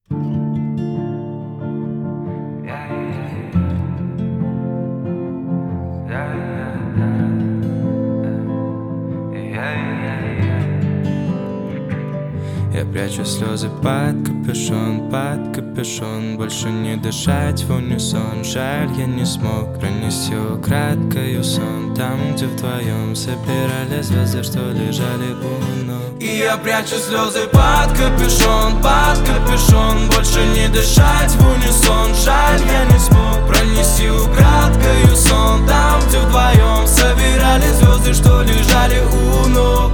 Я прячу слезы под капюшон, больше не дышать в унисон. Жаль, я не смог пронести украдкою сон там, где вдвоем собирали звезды, что лежали у ног. И я прячу слезы под капюшон, больше не дышать в унисон. Жаль, я не смог пронести украдкою сон там, где вдвоем собирали звезды, что лежали у ног.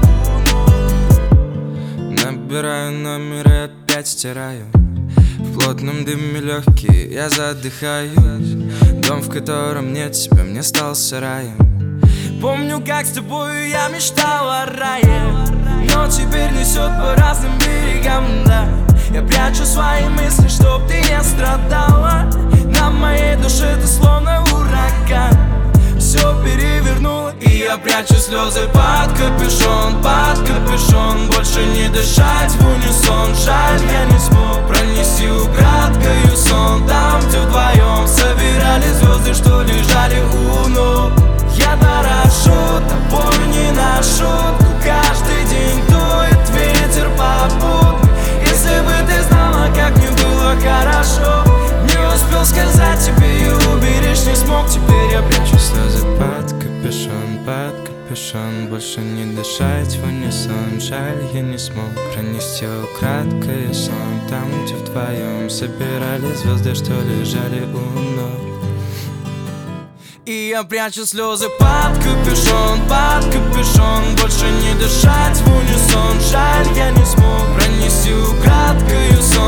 Набираю номер и опять стираю. В плотном дыме легкие, я задыхаюсь. Дом, в котором нет тебя, мне стал сараем. Помню, как с тобой я мечтал о рае, но теперь несет по разным берегам, да. Я прячу свои мысли, чтоб ты не страдала. На моей душе ты словно ураган, все перевернуло. И я прячу слезы под капюшон, больше не дышать в унисон. Жаль, я не смог пронести украдкою сон там, где вдвоем собирали звезды, что лежали у ног. Я дорожу тобой не на шутку, каждый день дует ветер попутный. Если бы ты знала, как мне было хорошо, не успел сказать тебе и уберечь не смог. Теперь я прячу слезы под капюшон, больше не дышать в унисон. Жаль, я не смог пронести украдкою сон там, где вдвоем собирали звезды, что лежали у ног. И я прячу слезы под капюшон, больше не дышать в унисон. Жаль, я не смог пронести украдкою сон